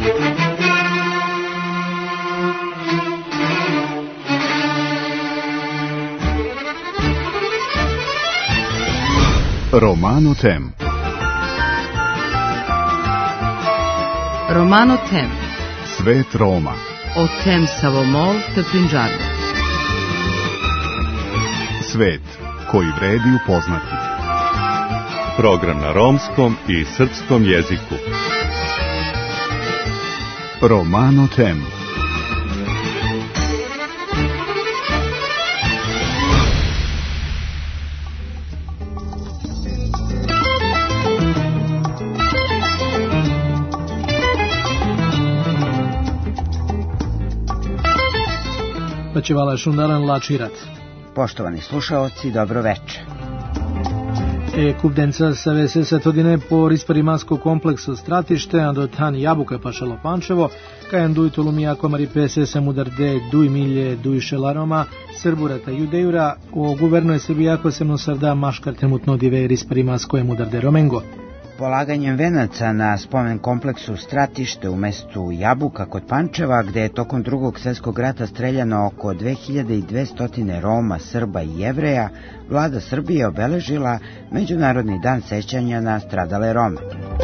Romano Tem. Romano Tem. Svet Roma. O tem Savomol te Prinđarno. Svet koji vredi upoznati. Program na romskom i srpskom jeziku. Romano Tem. Pačevala Šundaran Lačirat. Poštovani slušaoci, dobro večer. Kubdenca savese setodine po risparimansko kompleksu stratište, andotan Jabuka pašalo Pančevo, kajan duj Tolumija komari pese samudarde duj milje duj šelaroma, Srburata Judeura, o guverno je Srbijako se nosarda maškar trenutno dive risparimansko je mudarde Romengo. Polaganjem venaca na spomen kompleksu stratište u mestu Jabuka kod Pančeva, gde je tokom Drugog svjetskog rata streljano oko 2200 Roma, Srba i Jevreja, vlada Srbije obeležila Međunarodni dan sećanja na stradale Rome.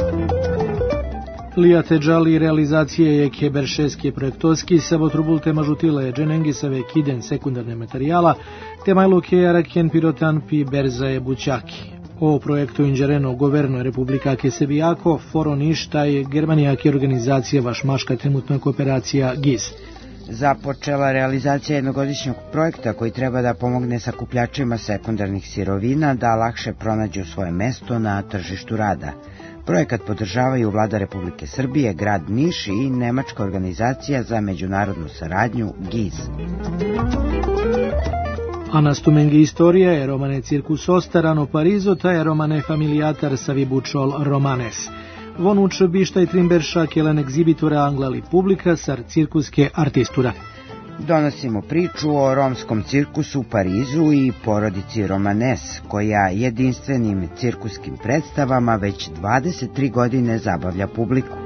Lijate džali realizacije je keberšeske projektovski sabotrubul tema žutile dženengisave kiden sekundarne materijala, temajluke araken pirotan pi berzaje bućaki. O projektu inđereno governo Republika Kesebijako, foro ništa je germanijake organizacija vašmaška trenutna kooperacija GIS. Započela realizacija jednogodišnjeg projekta koji treba da pomogne sakupljačima sekundarnih sirovina da lakše pronađu svoje mesto na tržištu rada. Projekat podržavaju Vlada Republike Srbije, grad Niš i Nemačka organizacija za međunarodnu saradnju GIS. A nastumengi istorija je romane cirkus ostaran u Parizu, taj je romane familijatar savibučol romanes. Von uč bištaj trimberša kelen egzibitura anglali publika sar cirkuske artistura. Donosimo priču o romskom cirkusu u Parizu i porodici Romanes, koja jedinstvenim cirkuskim predstavama već 23 godine zabavlja publiku.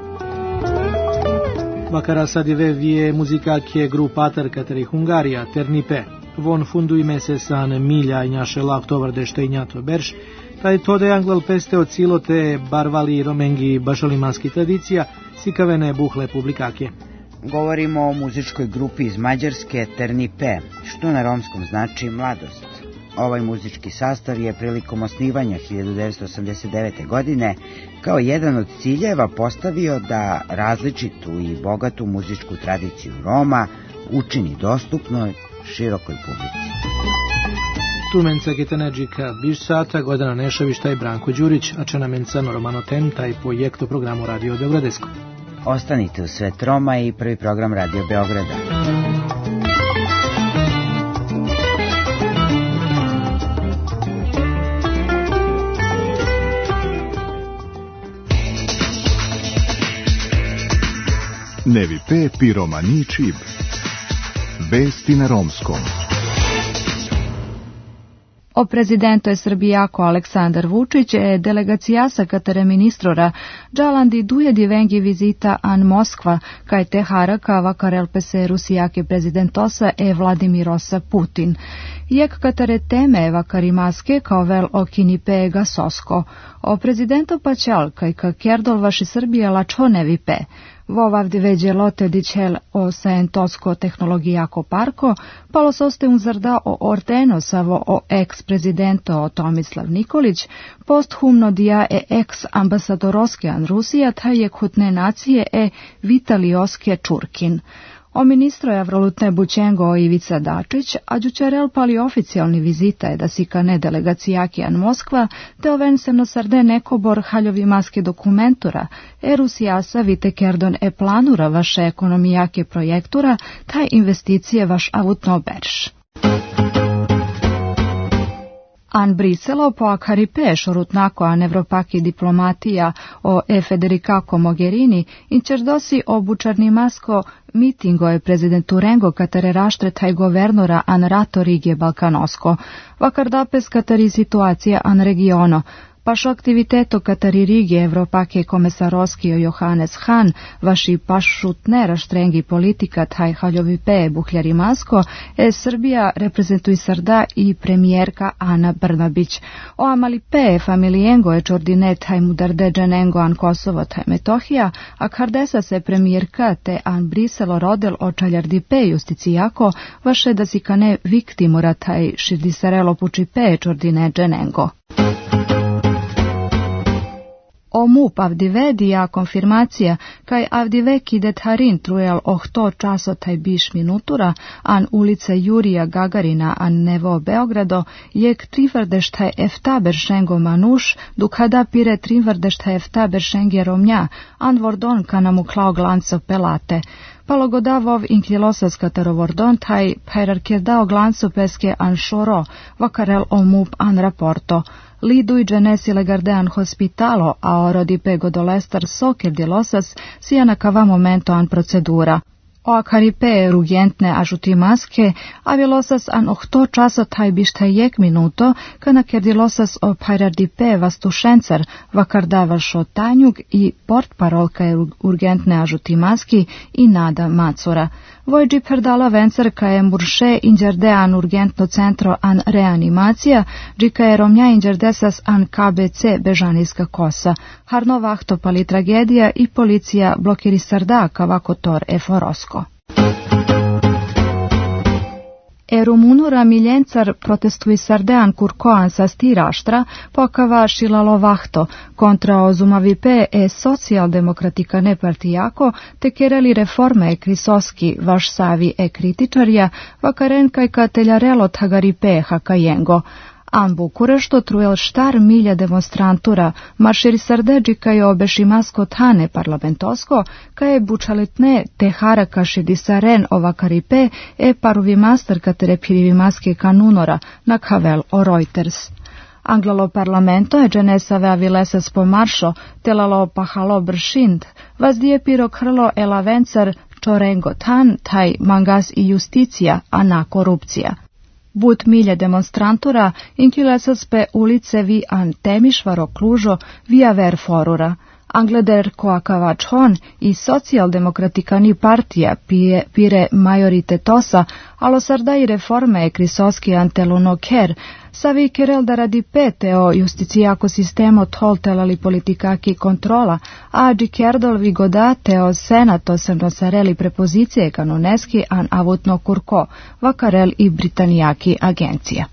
Vakara sadive vie muzikake grupatar kateri Hungarija, Ternipe. Von fundui mesesan milja injaše laktovar deštejnjato berš, taj to de anglal peste od cilote barvali romengi bašalimanski tradicija, sikavene buhle publikake. Govorimo o muzičkoj grupi iz Mađarske Ternipe, što na romskom znači mladost. Ovaj muzički sastav je prilikom osnivanja 1989. godine kao jedan od ciljeva postavio da različitu i bogatu muzičku tradiciju Roma učini dostupnoj širokoj publici. Tumenca Gitaneđika Bišsata, Godana Nešavišta i Branko Đurić, a čena mencano Romano Tem, taj projekto programu Radio Beogradesko. Ostanite u Svet Roma i prvi program Radio Beograda. Nevi pe pi romani čib. Vesti na romskom. O prezidentu je Srbijako Aleksandar Vučić je delegacija sekretare ministrora džalandi duje divengi vizita an Moskva kaj te haraka vakarel pese Rusijake prezidentosa e Vladimirosa Putin. Jek katare teme vakarimaske kao vel o kinipega sosko. O prezidentu pačal kaj ka kjerdol vaši Srbije lačo nevi pe. Vovavdi veđe lote dićel o sajentosko tehnologijako parko, palo soste uzarda o ortenosavo o ex-prezidento Tomislav Nikolić, posthumno dija e ex-ambasadoroskijan Rusija, taj je kutne nacije e Vitalioske Čurkin. O ministro Avrolutne Bućengo Ivica Dačić, a đučerel pali oficijalni vizita je da sikane delegacijakijan Moskva, te ovenseno sarde nekobor haljovi maske dokumentura, Rusijasa vite kerdon e planura vaše ekonomijake projektura, taj investicije vaš avutno berš. An Briselo po akaripe šorutnako an Evropaki diplomatija o Federico Mogherini inčerdosi obučarni masko mitingo je prezidentu Rengo katare raštretaj governora an rato Rigje Balkanosko. Vakardapes katari situacija an regiono. Paš aktiviteto Katari Rigi Evropake komesaroskio Johannes Hahn, vaši pašutnera štrengi politika taj haljovi pe buhljari masko, Srbija reprezentuje sarda i premijerka Ana Brnabić. O amali pe familijengo je čordine taj mudarde dženengo an Kosovo taj Metohija, a kardesa se premijerka te an Briselo rodel očaljardi pe justicijako, vaše da si kane viktimura taj širdisarelo puči pe čordine dženengo. O MUP avdivedija konfirmacija, kaj avdiveki detharin trujel ohto časo taj biš minutura, an ulice Jurija Gagarina an Nevo Beogrado, jek trivrdeštaj eftaber šengo manuš, dukhada pire trivrdeštaj eftaber šengje romnja, an vordon kanamu klao glanco pelate. Palogodavov inkilosas katarovordon taj hierarkirdao glanco peske an šoro, vakarel o MUP an raporto. Lidu i genesi legardean hospitalo, a orodi pego dolestar soker dilosas, sijana kava momento an procedura. O akaripe rugentne ažuti maske, avilosas an ohto časo taj bišta jek minuto, kana kerdilosas o pajrardipe vastušencar, vakardava šotanjug i portparolka je urgentne ažuti maski i Nada Macura. Vojđi perdala vencar ka je murše inđerde an urgentno centro an reanimacija, džika je romnja inđerdesas an KBC Bežanijska kosa. Harno vahto pali tragedija i policija blokiri sarda kavako tor eforosko. Rumunura miljencar protestuje sardean kurkoan sa stiraštra, pokava šilalo vahto, kontra ozumavipe socijaldemokratika ne partijako, te kereli reforme krisoski vaš savi kritičarja, vakaren kaj kateljarelo tagaripe hakajengo. An Bukurešto trujel štar milja demonstrantura, marširi sardeđi kaj obeši masko tane parlamentosko, kaj bučalitne te haraka šidisaren ovakaripe paruvi master katere pirivi maske kanunora na kavel o Reuters. Anglalo parlamento je dženesave avilesas pomaršo, telalo pahalo bršind, vazdije piro krlo elavencar čorengo tan, taj mangas i justicija, a na korupcija. But milje demonstrantura inkilesas pe ulice vi an temišvaro klužo via ver forura. Angleder koakavač hon i socijaldemokratikani partija pire majoritetosa, alo sarda i reforme krisoski anteluno ker, savi kerel da radi pete o justicijako sistemo toltelali politikaki kontrola, a džikerdol vigodate o senato se nosareli prepozicije kanuneski an avutno kurko, vakarel i britanijaki agencija.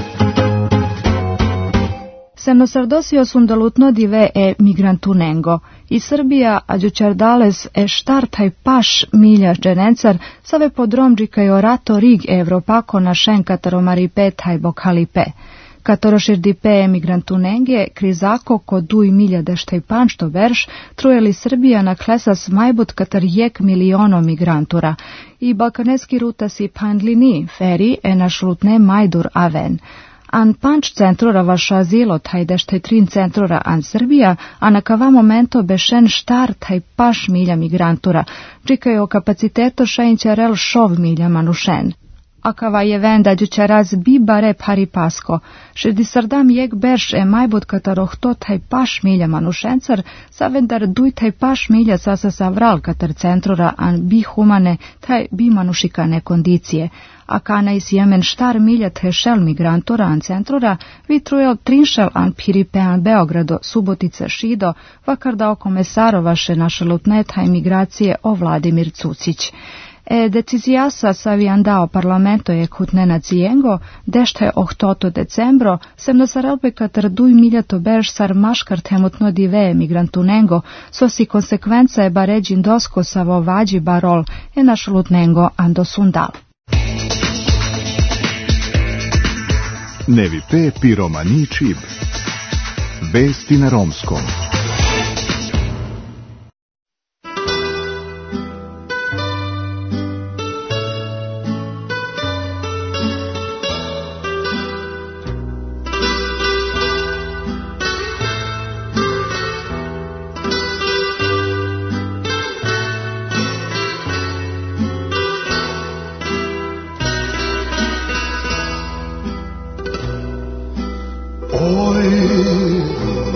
Semnosardosio sundalutno dive migrantunengo. I Srbija, ađučardales štar taj paš milja dženencar, save podromđika i orato rig Evropako na šen kataromaripe taj bokhalipe. Katoroširdipe migrantunenge, krizako ko duj milja deštaj panšto verš, trujeli Srbija na klesas majbut katar jek miliono migrantura. I balkaneski rutas i pandlini, feri naš lutne majdur aven. An panč centrora vaš azilo taj deštaj trin centrora an Srbija, a na kava momento bešen štar taj paš milja migrantura, džikaju o kapaciteto šainćarel šov milja manušen. A kava je venda džućaraz bi bare pari pasko, širdisardam jek berš majbut kataroh to taj paš milja manušencar, savendar duj taj paš milja sasa savral katar centrora an bi humane taj bi manušikane kondicije. A kana is jemen štar milja tešel migrantora an centrora, vitrujel trinšel an piripe an Beogrado, Subotica Šido, vakar dao komesarovaše naše lutneta imigracije o Vladimir Cucić. Decizijasa savijan dao parlamento je kutnena cijengo, dešte je ohtoto decembro, sem nosarelpe katar duj miljato bež sar maškar temutno dive migrantunengo, sosi konsekvenca je baređin dosko savo vađi barol naš lutnengo ando sundal. Nevipe piromani čib. Vesti na romskom. Oj,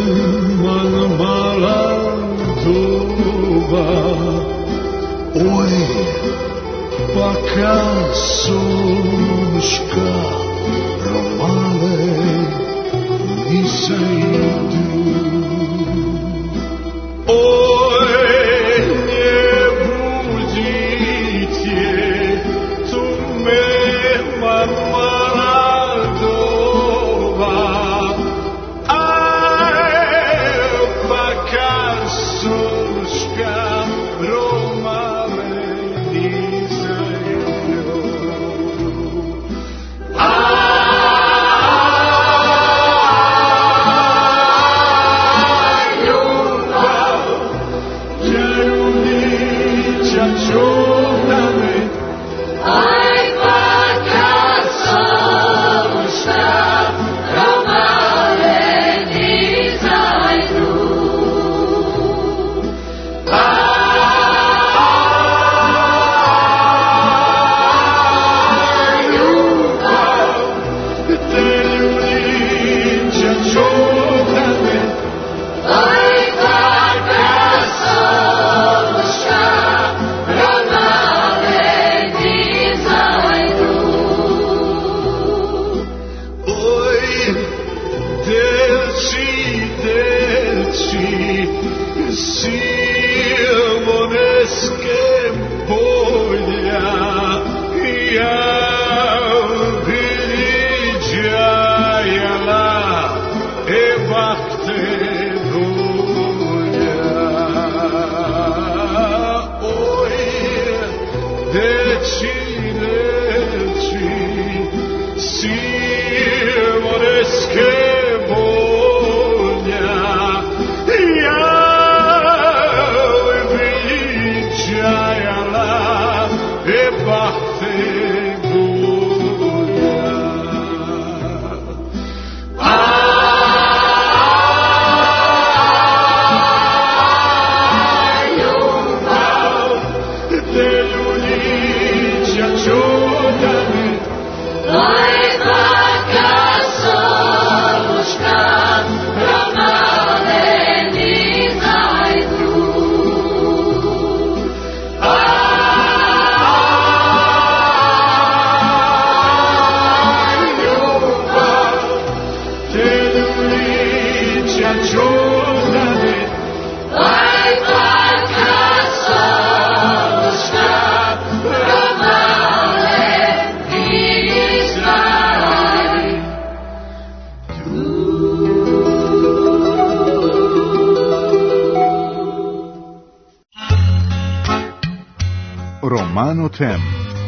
Romano Tem.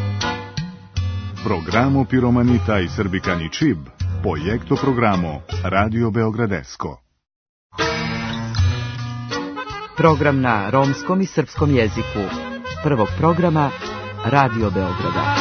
Programo Piromanita i Srbikani Čib, projekto programo Radio Beogradesko. Program na romskom i srpskom jeziku. Prvog programa Radio Beograda.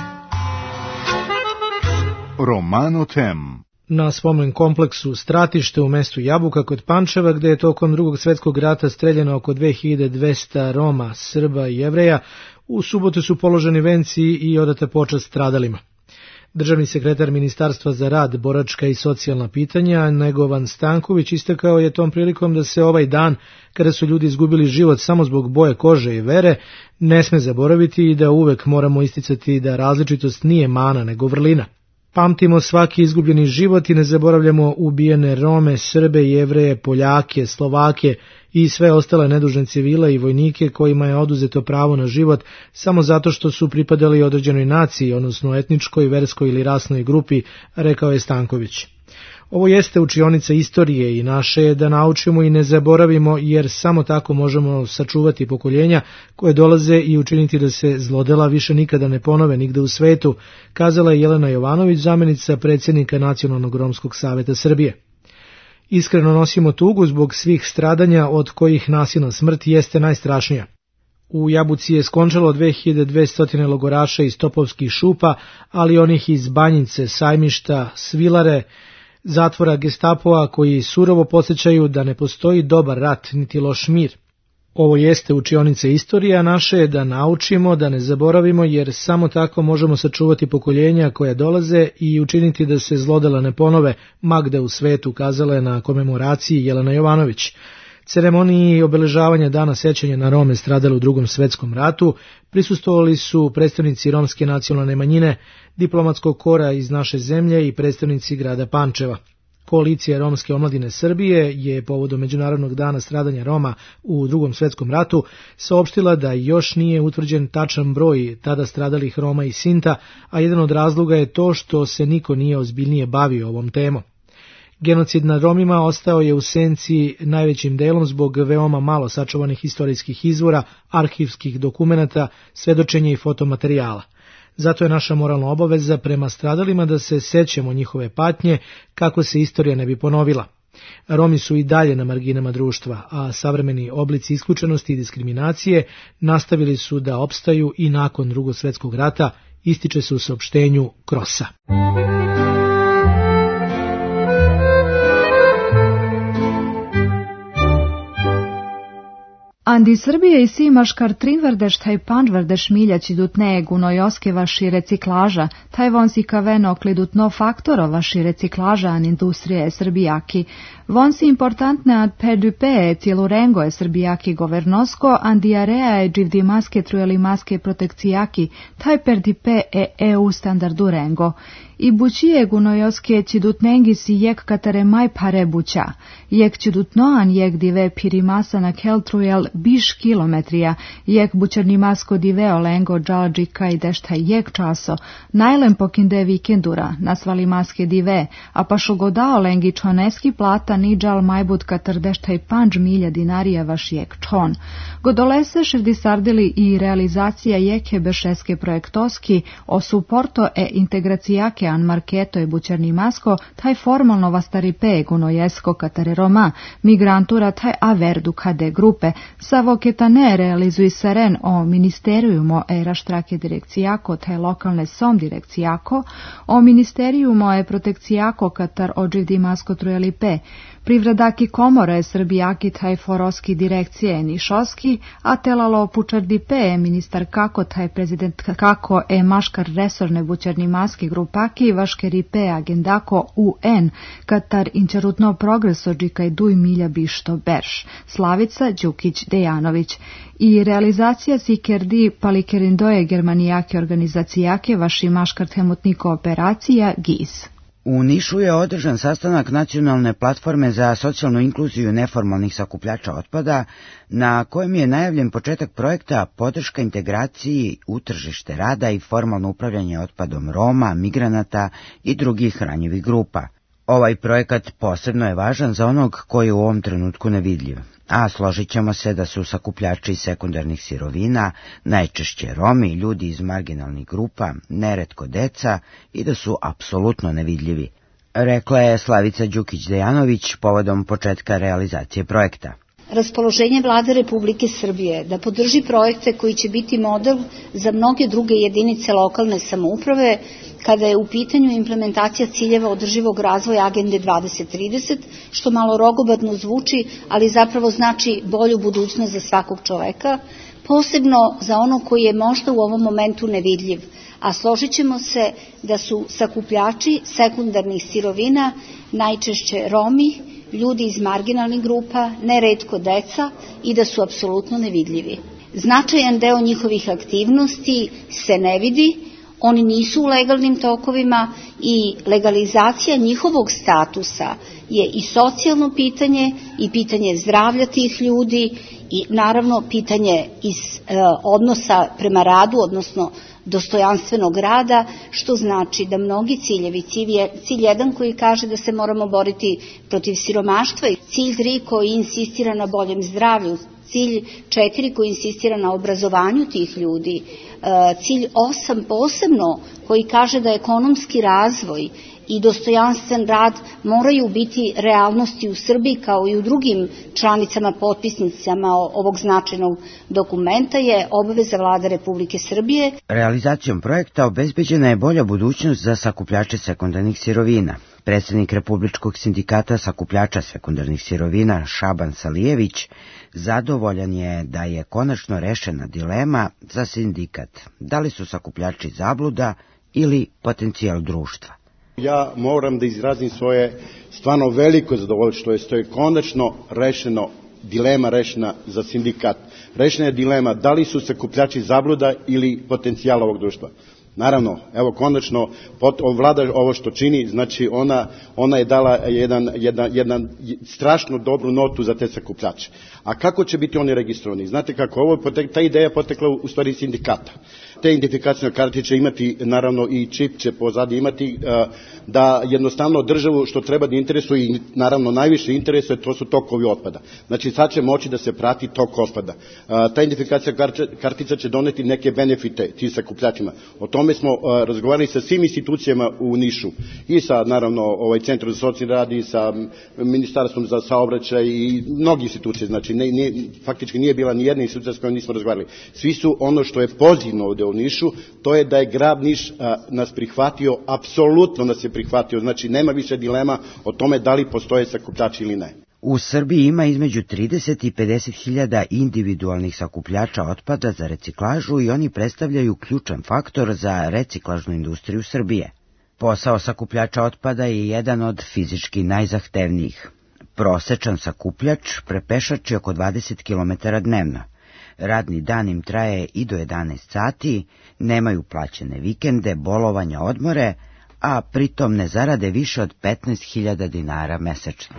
Romano Tem. Na spomen kompleksu Stratište u mestu Jabuka kod Pančeva, gde je tokom Drugog svjetskog rata streljeno oko 2200 Roma, Srba i Jevreja, u subotu su položeni venci i odata počast stradalima. Državni sekretar Ministarstva za rad, boračka i socijalna pitanja, Negovan Stanković, istakao je tom prilikom da se ovaj dan, kada su ljudi izgubili život samo zbog boje kože i vere, ne sme zaboraviti i da uvek moramo isticati da različitost nije mana nego vrlina. Pamtimo svaki izgubljeni život i ne zaboravljamo ubijene Rome, Srbe, Jevreje, Poljake, Slovake i sve ostale nedužne civile i vojnike kojima je oduzeto pravo na život samo zato što su pripadali određenoj naciji, odnosno etničkoj, verskoj ili rasnoj grupi, rekao je Stanković. Ovo jeste učionica istorije i naše je da naučimo i ne zaboravimo, jer samo tako možemo sačuvati pokoljenja koje dolaze i učiniti da se zlodela više nikada ne ponove nigde u svetu, kazala je Jelena Jovanović, zamjenica predsjednika Nacionalnog romskog saveta Srbije. Iskreno nosimo tugu zbog svih stradanja od kojih nasilna smrt jeste najstrašnija. U Jabuci je skončalo 2200 logoraša iz Topovskih šupa, ali onih iz Banjice, Sajmišta, Svilare, zatvora Gestapoa koji surovo podsjećaju da ne postoji dobar rat niti loš mir. Ovo jeste učionica istorije, a naše je da naučimo, da ne zaboravimo, jer samo tako možemo sačuvati pokoljenja koja dolaze i učiniti da se zlodela ne ponove, magde u svetu, kazala je na komemoraciji Jelena Jovanović. Ceremoniji obeležavanja dana sećanja na Rome stradale u Drugom svetskom ratu prisustvovali su predstavnici romske nacionalne manjine, diplomatskog kora iz naše zemlje i predstavnici grada Pančeva. Koalicija Romske omladine Srbije je povodom Međunarodnog dana stradanja Roma u Drugom svetskom ratu saopštila da još nije utvrđen tačan broj tada stradalih Roma i Sinta, a jedan od razloga je to što se niko nije ozbiljnije bavio ovom temom. Genocid nad Romima ostao je u senci najvećim delom zbog veoma malo sačuvanih istorijskih izvora, arhivskih dokumenata, svedočenja i fotomaterijala. Zato je naša moralna obaveza prema stradalima da se sećamo njihove patnje kako se istorija ne bi ponovila. Romi su i dalje na marginama društva, a savremeni oblici isključenosti i diskriminacije nastavili su da opstaju i nakon Drugog svjetskog rata, ističe se u saopštenju Krosa. Andi Srbije i Simaškar Trinvrdeš taj Pančvrdeš miljaći dutne gunojoske vaši reciklaža, taj vonsi kaveno klidutno faktoro vaši reciklaža an industrije Srbijaki. Vonsi importantne ad perdupe cijelurengo je Srbijaki governosko, an diarea je dživdi maske trujeli maske protekcijaki, taj perdipe EU standardurengo. I bučije gunojoske cidutnengi si jek katare maj pare buća. Jek cidutnoan jek dive pirimasa na keltrujel biš kilometrija, jek bučarni masko dive olengo džalđi kaj dešta jek časo, najlem pokinde vikendura, nasvali maske dive, a pašo goda olengi čoneski plata ni džal majbut katar dešta i 5 milja dinarija vaš jek čon. Godolese ševdisardili i realizacija jeke bešeske projektoski o suporto e integracijake an marketo i bučarni masko, taj formalno vastaripe gunojesko katare Roma, migrantura taj averdu kade grupe, savo ketane realizui seren o ministerijumo e raštrake direkcijako, taj lokalne som direkcijako, o ministerijumo e protekcijako katar ođivdi masko trujelipe, privredaki komore Srbijaki taj foroski direkcije Nišoski, a telalo pučardi pe ministar kako taj prezident kako e maškar resorne bučarni maski grupaki vaškeri pe agendako UN katar inčarutno progreso džikaj duj milja bišto berš. Slavica Đukić Dejanović. I realizacija sikerdi palikerindoje germanijake organizacijake vaši maškar temutniko operacija GIS. U Nišu je održan sastanak Nacionalne platforme za socijalnu inkluziju neformalnih sakupljača otpada, na kojem je najavljen početak projekta podrška integraciji u tržište rada i formalno upravljanje otpadom Roma, migranata i drugih ranjivih grupa. Ovaj projekat posebno je važan za onog koji je u ovom trenutku nevidljiv, a složit ćemo se da su sakupljači sekundarnih sirovina najčešće Romi, ljudi iz marginalnih grupa, neretko deca i da su apsolutno nevidljivi, rekla je Slavica Đukić-Dejanović povodom početka realizacije projekta. Raspoloženje Vlade Republike Srbije da podrži projekte koji će biti model za mnoge druge jedinice lokalne samouprave kada je u pitanju implementacija ciljeva održivog razvoja Agende 2030, što malo rogobatno zvuči, ali zapravo znači bolju budućnost za svakog čoveka, posebno za ono koji je možda u ovom momentu nevidljiv, a složit ćemo se da su sakupljači sekundarnih sirovina najčešće Romi, ljudi iz marginalnih grupa, neretko deca i da su apsolutno nevidljivi. Značajan deo njihovih aktivnosti se ne vidi, oni nisu u legalnim tokovima i legalizacija njihovog statusa je i socijalno pitanje i pitanje zdravlja tih ljudi i naravno pitanje iz odnosa prema radu, odnosno dostojanstvenog rada, što znači da mnogi ciljevi, cilj 1 koji kaže da se moramo boriti protiv siromaštva, cilj 3 koji insistira na boljem zdravlju, cilj 4 koji insistira na obrazovanju tih ljudi, cilj 8 posebno koji kaže da ekonomski razvoj i dostojanstven rad moraju biti realnosti u Srbiji kao i u drugim članicama potpisnicama ovog značajnog dokumenta je obaveza Vlade Republike Srbije. Realizacijom projekta obezbeđena je bolja budućnost za sakupljače sekundarnih sirovina. Predsjednik Republičkog sindikata sakupljača sekundarnih sirovina Šaban Salijević zadovoljan je da je konačno rešena dilema za sindikat. Da li su sakupljači zabluda ili potencijal društva? Ja moram da izrazim svoje stvarno veliko zadovoljstvo što je konačno dilema rešena za sindikat. Rešena je dilema da li su sakupljači zabluda ili potencijal ovog društva. Naravno, evo konačno vlada ovo što čini, znači ona je dala jedan strašno dobru notu za te sakupljače. A kako će biti oni registrovani? Znate kako, ta ideja potekla u stvari sindikata. Te identifikacijne karte će imati, naravno i čip će pozadi imati, da jednostavno državu što treba da interesuje i naravno najviše interesuje, to su tokovi otpada. Znači sad će moći da se prati tok otpada. Ta identifikacija kartica će doneti neke benefite ti sakupljačima. O tome smo razgovarali sa svim institucijama u Nišu i sa naravno Centrom za socijalni rad i sa Ministarstvom za saobraćaj i mnogi institucije. Znači faktički nije bila ni jedna institucija s kojom nismo razgovarali. Svi su ono što je pozitivno ovde u Nišu, to je da je grad Niš nas prihvatio, apsolutno nas je prihvatio, znači nema više dilema o tome da li postoje sakupljači ili ne. U Srbiji ima između 30 i 50 hiljada individualnih sakupljača otpada za reciklažu i oni predstavljaju ključan faktor za reciklažnu industriju Srbije. Posao sakupljača otpada je jedan od fizički najzahtevnijih. Prosečan sakupljač prepešači oko 20 km dnevno. Radni dan im traje i do 11 sati, nemaju plaćene vikende, bolovanja, odmore, a pritom ne zarade više od 15.000 dinara mesečno.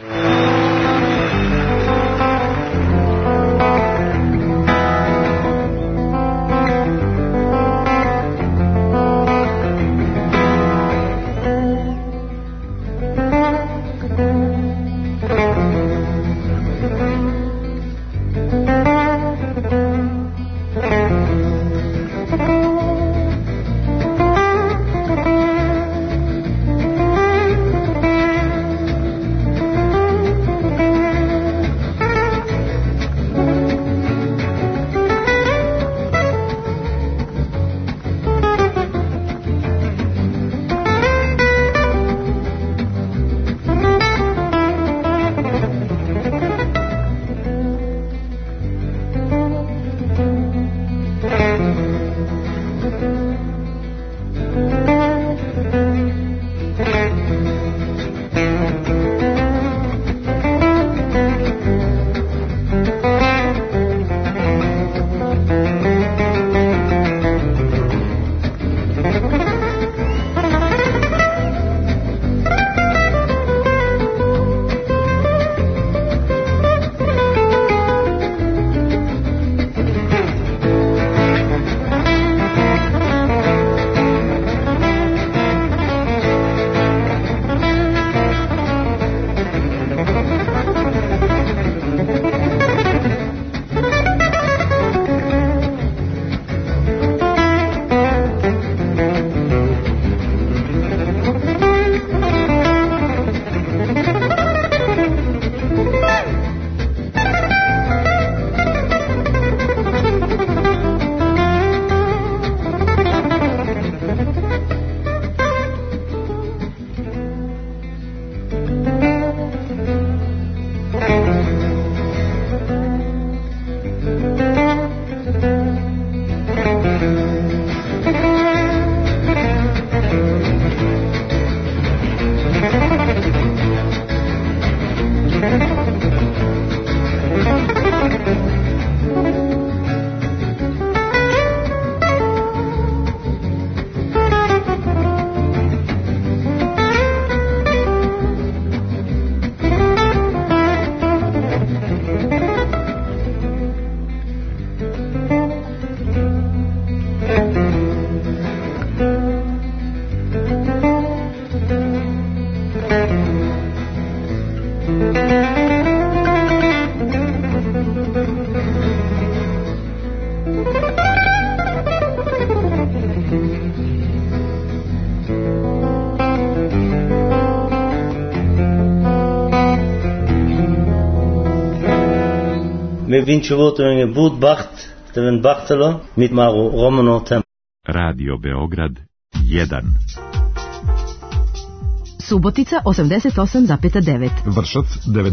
Radio Beograd 1. Subotica 88,9, Vršac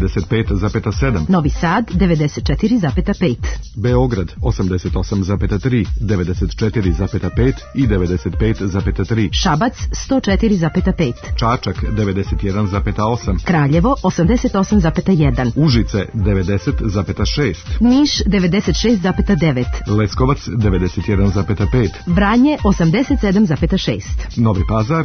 95,7, Novi Sad 94,5, Beograd 88,3, 94,5 i 95,3, Šabac 104,5, Čačak 91,8, Kraljevo 88,1, Užice 90,6, Niš 96,9, Leskovac 91,5, Vranje 87,6, Novi Pazar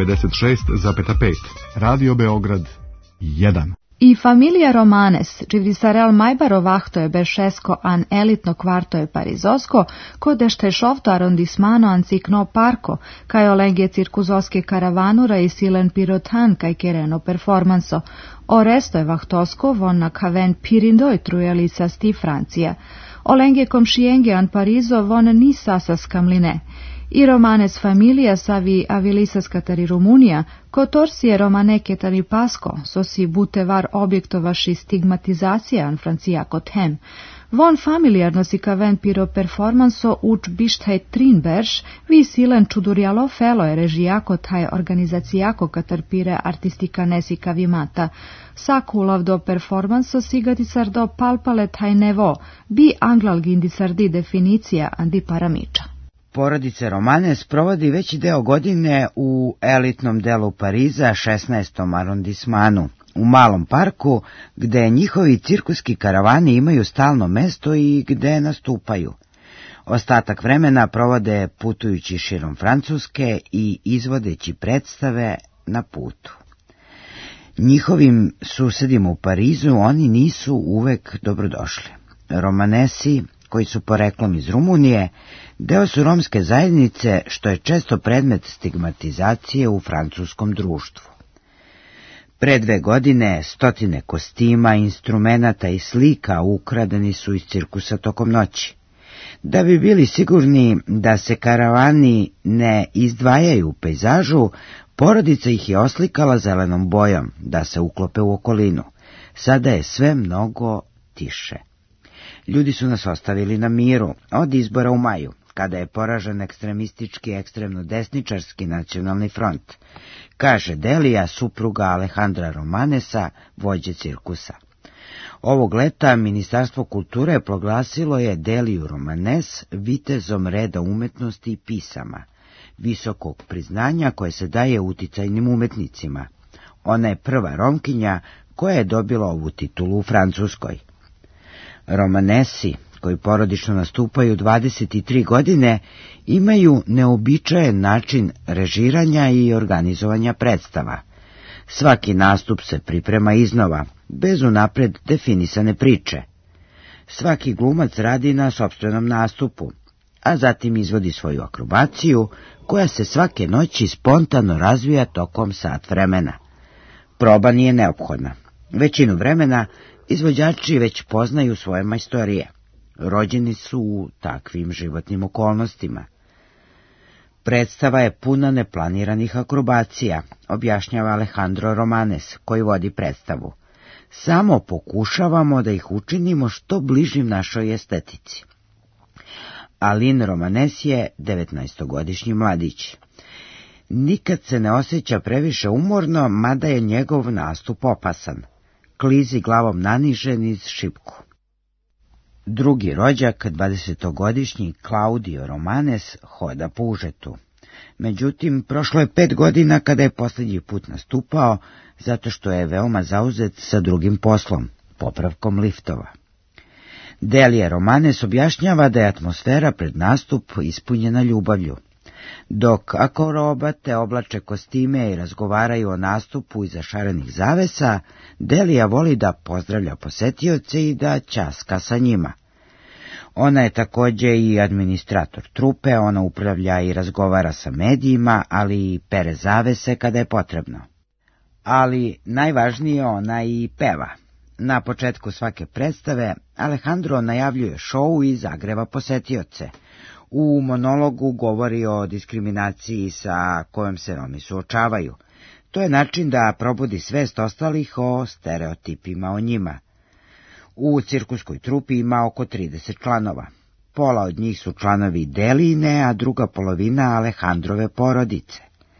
96,5, Radio Beograd 1. I familia Romanes, čivi Sarel Majbaro vahtoje bešesko an elitno kvartoje Parizosko, kode štešovto arondismano ancikno parko, kaj olegje cirkuzoske karavanura i silen pirotan kaj kereno performanso, o resto je vahtosko von na kaven pirindoj trujelica sti Francija. Olengje komšienge an Parizo von ni sasas kamline. I Romanes familia savi avilisas katari Rumunija, kotorsie Romane ketari Pasko, sosi butevar objektovaši stigmatizacija an Francija hem. Von familiarno si kaven piro performanso uč bištaj trinberš, vi silen čudurjalo felo je režijako taj organizacijako katar pire artistika nesi kavimata. Sakulav do performanso sigaticar do palpale taj nevo, bi anglal gindisardi definicija andi paramiča. Porodica Romanes provodi veći deo godine u elitnom delu Pariza, 16. arondismanu, u malom parku, gde njihovi cirkuski karavani imaju stalno mesto i gde nastupaju. Ostatak vremena provode putujući širom Francuske i izvodeći predstave na putu. Njihovim susedima u Parizu oni nisu uvek dobrodošli. Romanesi, koji su poreklom iz Rumunije, deo su romske zajednice, što je često predmet stigmatizacije u francuskom društvu. Pre 2 godine stotine kostima, instrumenata i slika ukradeni su iz cirkusa tokom noći. Da bi bili sigurni da se karavani ne izdvajaju u pejzažu, porodica ih je oslikala zelenom bojom, da se uklope u okolinu. Sada je sve mnogo tiše. Ljudi su nas ostavili na miru od izbora u maju, kada je poražen ekstremistički ekstremno-desničarski nacionalni front, kaže Delija, supruga Alejandra Romanesa, vođe cirkusa. Ovog leta Ministarstvo kulture proglasilo je Deliju Romanes vitezom reda umetnosti i pisama, visokog priznanja koje se daje uticajnim umetnicima. Ona je prva Romkinja koja je dobila ovu titulu u Francuskoj. Romanesi, koji porodično nastupaju 23 godine, imaju neobičajen način režiranja i organizovanja predstava. Svaki nastup se priprema iznova, bez unapred definisane priče. Svaki glumac radi na sopstvenom nastupu, a zatim izvodi svoju akrobaciju, koja se svake noći spontano razvija tokom sat vremena. Proba nije neophodna. Većinu vremena izvođači već poznaju svoje majstorije. Rođeni su u takvim životnim okolnostima. Predstava je puna neplaniranih akrobacija, objašnjava Alejandro Romanes, koji vodi predstavu. Samo pokušavamo da ih učinimo što bližim našoj estetici. Alin Romanes je 19-godišnji mladić. Nikad se ne osjeća previše umorno, mada je njegov nastup opasan. Klizi glavom naniže niz šipku. Drugi rođak, 20-godišnji Claudio Romanes, hoda po užetu. Međutim, prošlo je 5 godina kada je posljednji put nastupao, zato što je veoma zauzet sa drugim poslom, popravkom liftova. Delija Romanes objašnjava da je atmosfera pred nastup ispunjena ljubavlju. Dok akrobate oblače kostime i razgovaraju o nastupu iza šarenih zavesa, Delija voli da pozdravlja posetioce i da ćaska sa njima. Ona je također i administrator trupe, ona upravlja i razgovara sa medijima, ali i pere zavese kada je potrebno. Ali najvažnije, ona i peva. Na početku svake predstave Alejandro najavljuje šou i zagreva posetioce. U monologu govori o diskriminaciji sa kojom se Romi suočavaju. To je način da probudi svest ostalih o stereotipima o njima. U cirkuskoj trupi ima oko 30 članova. Pola od njih su članovi Deline, a druga polovina Alejandrove porodice.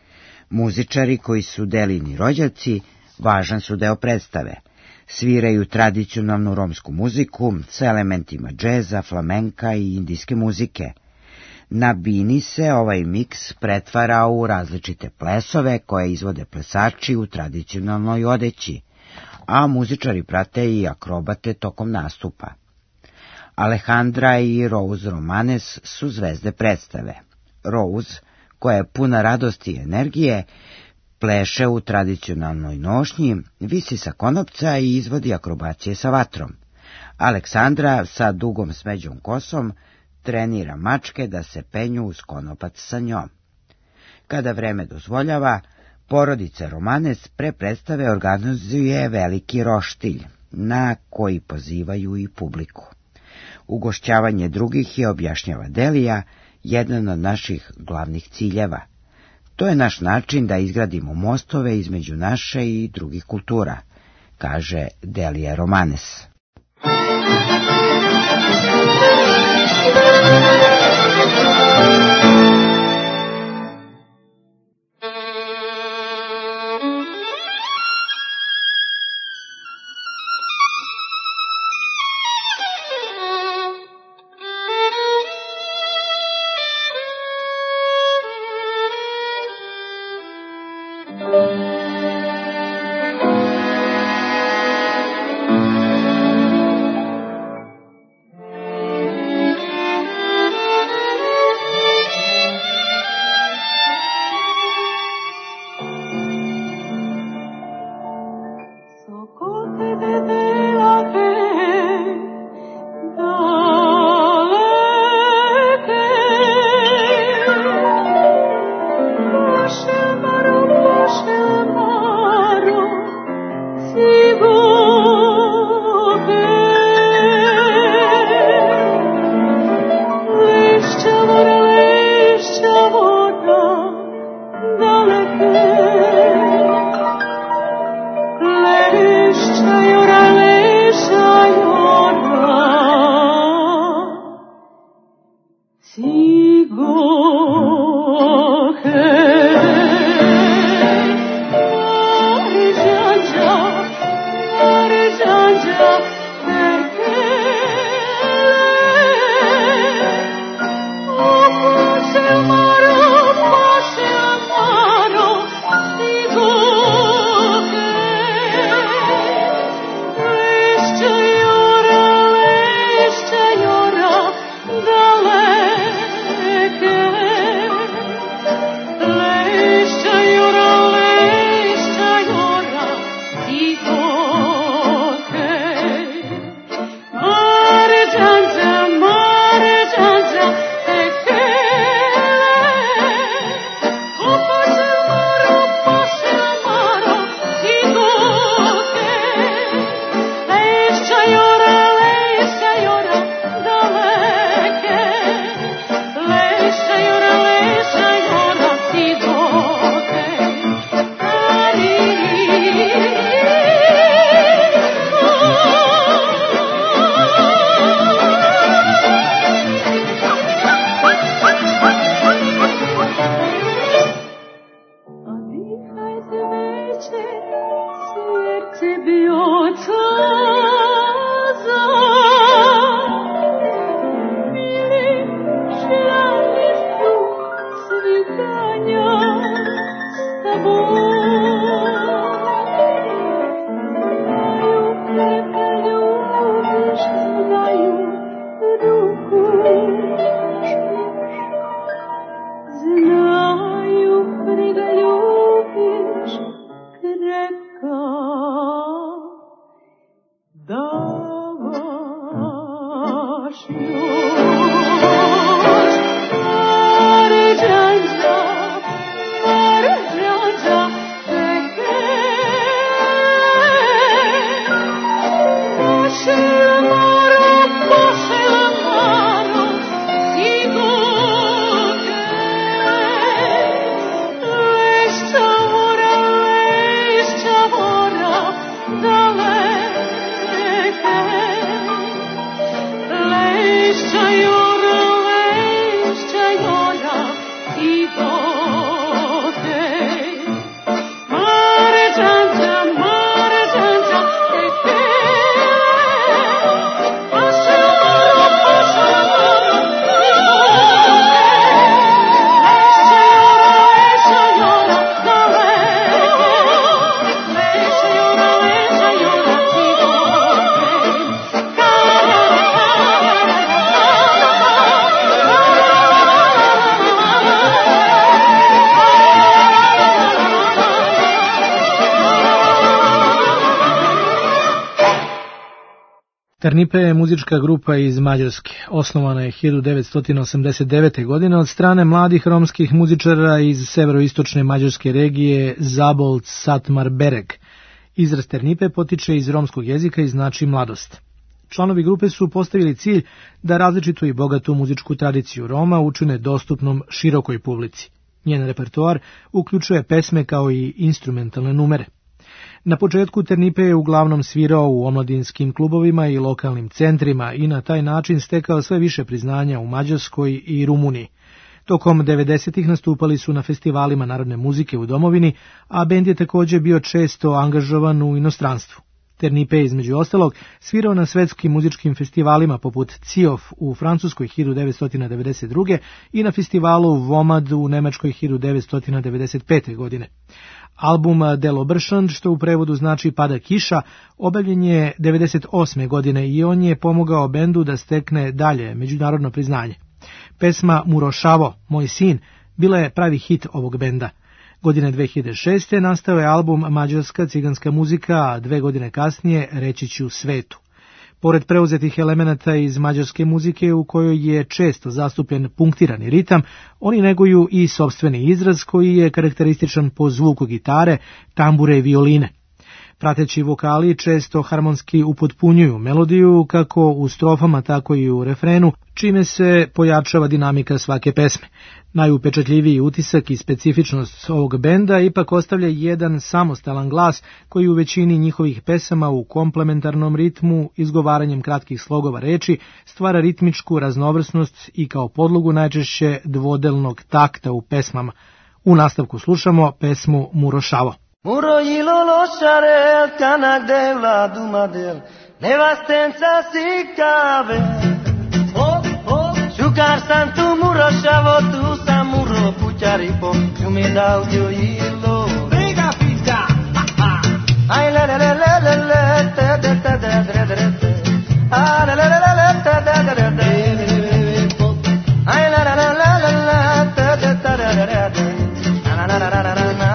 Muzičari koji su Delini rođaci važan su deo predstave. Sviraju tradicionalnu romsku muziku sa elementima džeza, flamenka i indijske muzike. Na bini se ovaj miks pretvara u različite plesove koje izvode plesači u tradicionalnoj odeći, a muzičari prate i akrobate tokom nastupa. Alejandra i Rose Romanes su zvezde predstave. Rose, koja je puna radosti i energije, pleše u tradicionalnoj nošnji, visi sa konopca i izvodi akrobacije sa vatrom. Aleksandra sa dugom smeđom kosom trenira mačke da se penju uz konopac sa njom. Kada vreme dozvoljava, porodica Romanes pre predstave organizuje veliki roštilj, na koji pozivaju i publiku. Ugošćavanje drugih je, objašnjava Delija, jedan od naših glavnih ciljeva. To je naš način da izgradimo mostove između naše i drugih kultura, kaže Delija Romanes. Ternipe je muzička grupa iz Mađarske. Osnovana je 1989. godine od strane mladih romskih muzičara iz severoistočne mađarske regije Zabolt-Satmar-Bereg. Izraz Ternipe potiče iz romskog jezika i znači mladost. Članovi grupe su postavili cilj da različitu i bogatu muzičku tradiciju Roma učine dostupnom širokoj publici. Njen repertoar uključuje pesme kao i instrumentalne numere. Na početku Ternipe je uglavnom svirao u omladinskim klubovima i lokalnim centrima i na taj način stekao sve više priznanja u Mađarskoj i Rumuniji. Tokom 90-ih nastupali su na festivalima narodne muzike u domovini, a bend je također bio često angažovan u inostranstvu. Ternipe je između ostalog svirao na svetskim muzičkim festivalima poput CIOF u Francuskoj 1992. i na festivalu Vomad u Nemačkoj 1995. godine. Album Delo Bršand, što u prevodu znači Pada kiša, objavljen je 1998. godine i on je pomogao bendu da stekne dalje međunarodno priznanje. Pesma Murošavo, Moj sin, bila je pravi hit ovog benda. Godine 2006. nastao je album Mađarska ciganska muzika, a 2 godine kasnije Reći ću svetu. Pored preuzetih elemenata iz mađarske muzike u kojoj je često zastupljen punktirani ritam, oni neguju i sopstveni izraz koji je karakterističan po zvuku gitare, tambure i violine. Prateći vokali često harmonski upotpunjuju melodiju kako u strofama tako i u refrenu, čime se pojačava dinamika svake pesme. Najupečatljiviji utisak i specifičnost ovog benda ipak ostavlja jedan samostalan glas koji u većini njihovih pesama u komplementarnom ritmu, izgovaranjem kratkih slogova reči, stvara ritmičku raznovrsnost i kao podlogu najčešće dvodelnog takta u pesmama. U nastavku slušamo pesmu Murošavo. Muro ilolo šarel, kanak devla dumadel, nevastenca si kave. Šukar sam tu Murošavo, tu sam Muro pućaripo, tu mi dao dio ilo. Briga pizza, aj le le le le le le, te te te te te te te, aj le le le le te te te te te, aj le le le le le te te te te te te, na na na na na na na.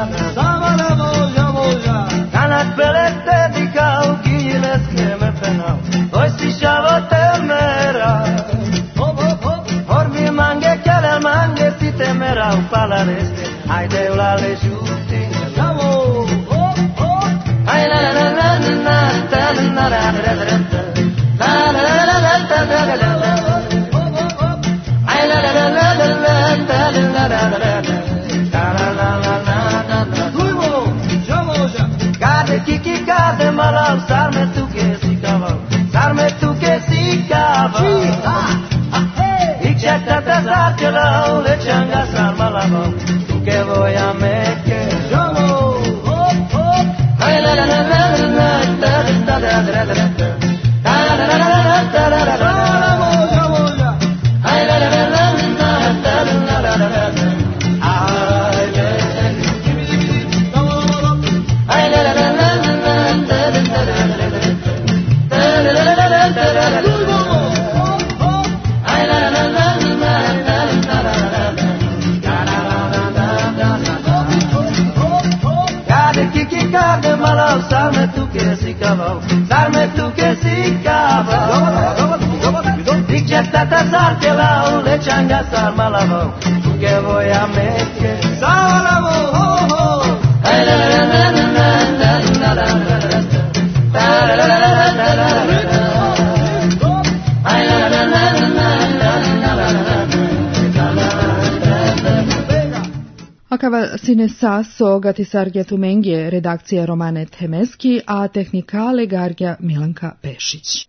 Belete di cau giles che me penau, oi si chavo temera. Or mi mangue che le mangue si temera u palareste, ai deula le giusti. Chavo, ai la la la la la la la la la la ai la la la la la la la la. Kiki cade malal, sarme tu che si cava, ik c'è te sarcela, le cianga sar malamo, tu che vuoi a me che siamo, ai la la la la la la la la la la sarme tu che si cava, dic c'è stata sartela, le cianga sar malavo, tu che vuoi a me che salavo, ai la la la la la la la la Akava sine saso gatisargja tumengje redakcija Romane Temeski, a tehnikale gargja Milanka Pešić.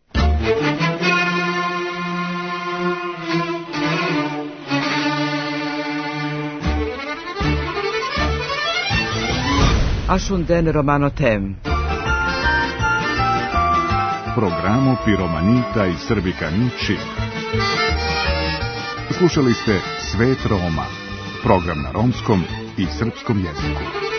Ashunden Romano Tem. Programu Piromanita i Srbika Niči. Slušali ste Svet Roma, program na romskom i srpskom jeziku.